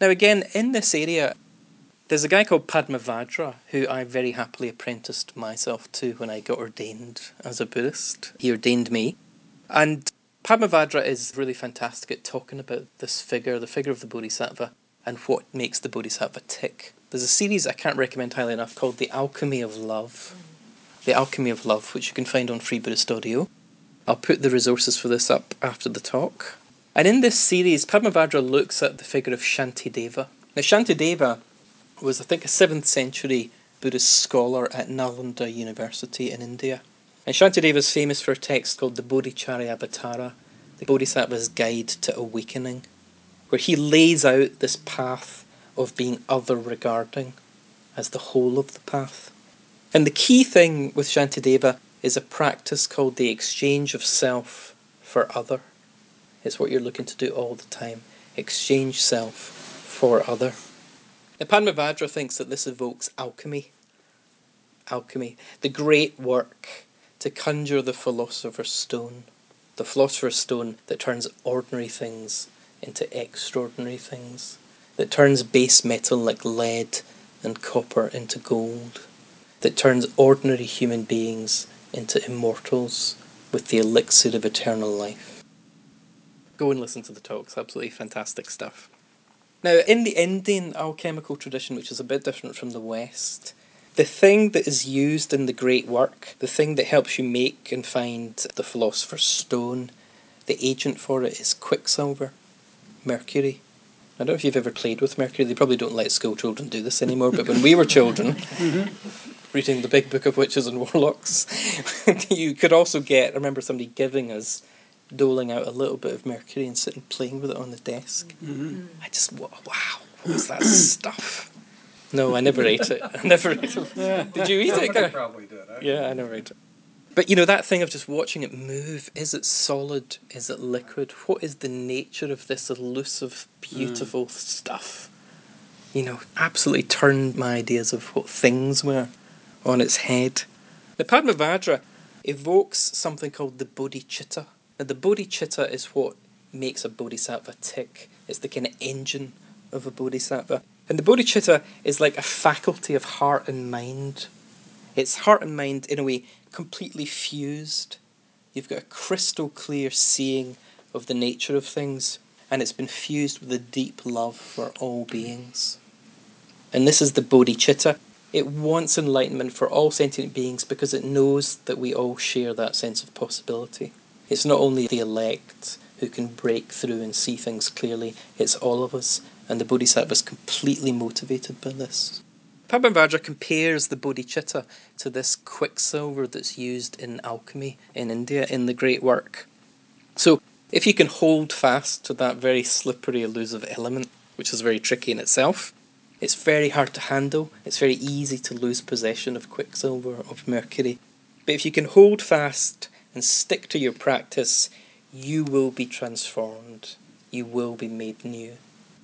Now again, in this area, there's a guy called Padmavajra who I very happily apprenticed myself to when I got ordained as a Buddhist. He ordained me. And Padmavajra is really fantastic at talking about this figure, the figure of the Bodhisattva, and what makes the Bodhisattva tick. There's a series I can't recommend highly enough called The Alchemy of Love. The Alchemy of Love, which you can find on Free Buddhist Audio. I'll put the resources for this up after the talk. And in this series, Padmavajra looks at the figure of Shantideva. Now, Shantideva was, I think, a 7th century Buddhist scholar at Nalanda University in India. And Shantideva is famous for a text called the Bodhicharyavatara, the Bodhisattva's Guide to Awakening, where he lays out this path of being other-regarding as the whole of the path. And the key thing with Shantideva is a practice called the exchange of self for other. It's what you're looking to do all the time. Exchange self for other. Now, Padmavajra thinks that this evokes alchemy. Alchemy. The great work to conjure the philosopher's stone. The philosopher's stone that turns ordinary things into extraordinary things. That turns base metal like lead and copper into gold. That turns ordinary human beings into immortals with the elixir of eternal life. Go and listen to the talks, absolutely fantastic stuff. Now, in the Indian alchemical tradition, which is a bit different from the West, the thing that is used in the great work, the thing that helps you make and find the philosopher's stone, the agent for it is quicksilver, mercury. I don't know if you've ever played with mercury. They probably don't let school children do this anymore, but when we were children, reading the Big Book of Witches and Warlocks, you could also get, I remember somebody giving us, doling out a little bit of mercury and sitting playing with it on the desk. Mm-hmm. I just, wow, what was that stuff? No, I never ate it. Did you eat it? Somebody probably did. Yeah, I never ate it. But you know, that thing of just watching it move, is it solid? Is it liquid? What is the nature of this elusive, beautiful stuff? You know, absolutely turned my ideas of what things were on its head. The Padmavajra evokes something called the bodhicitta. Now, the bodhicitta is what makes a bodhisattva tick. It's the kind of engine of a bodhisattva. And the bodhicitta is like a faculty of heart and mind. It's heart and mind, in a way, completely fused. You've got a crystal clear seeing of the nature of things, and it's been fused with a deep love for all beings. And this is the bodhicitta. It wants enlightenment for all sentient beings because it knows that we all share that sense of possibility. It's not only the elect who can break through and see things clearly, it's all of us, and the Bodhisattva is completely motivated by this. Padmavajra compares the bodhicitta to this quicksilver that's used in alchemy in India in the great work. So, if you can hold fast to that very slippery, elusive element, which is very tricky in itself, it's very hard to handle, it's very easy to lose possession of quicksilver, of mercury. But if you can hold fast and stick to your practice, you will be transformed. You will be made new.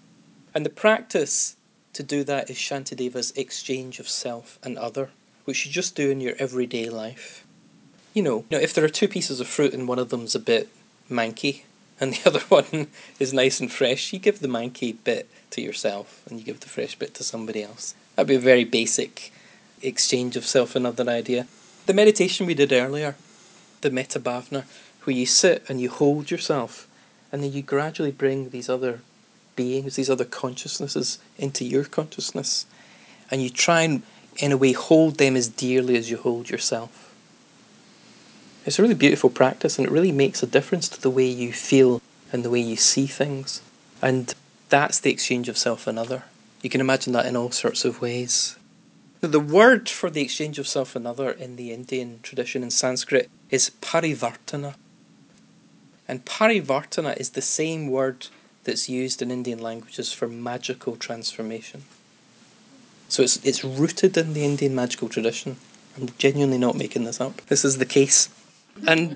And the practice to do that is Shantideva's exchange of self and other, which you just do in your everyday life. You know, if there are two pieces of fruit and one of them's a bit manky and the other one is nice and fresh, you give the manky bit to yourself and you give the fresh bit to somebody else. That'd be a very basic exchange of self and other idea. The meditation we did earlier, the metta bhavana, where you sit and you hold yourself and then you gradually bring these other beings, these other consciousnesses into your consciousness, and you try and, in a way, hold them as dearly as you hold yourself. It's a really beautiful practice, and it really makes a difference to the way you feel and the way you see things. And that's the exchange of self and other. You can imagine that in all sorts of ways. Now, the word for the exchange of self and other in the Indian tradition in Sanskrit is parivartana. And parivartana is the same word that's used in Indian languages for magical transformation. So it's rooted in the Indian magical tradition. I'm genuinely not making this up. This is the case. And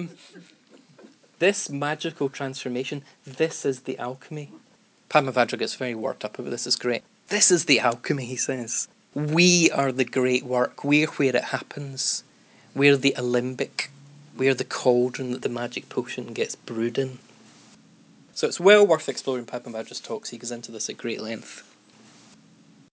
this magical transformation, this is the alchemy. Padmavajra gets very worked up about this. It's great. This is the alchemy, he says. We are the great work. We're where it happens. We're the alembic. We're the cauldron that the magic potion gets brewed in. So it's well worth exploring Pippa Middleton's talks. He goes into this at great length.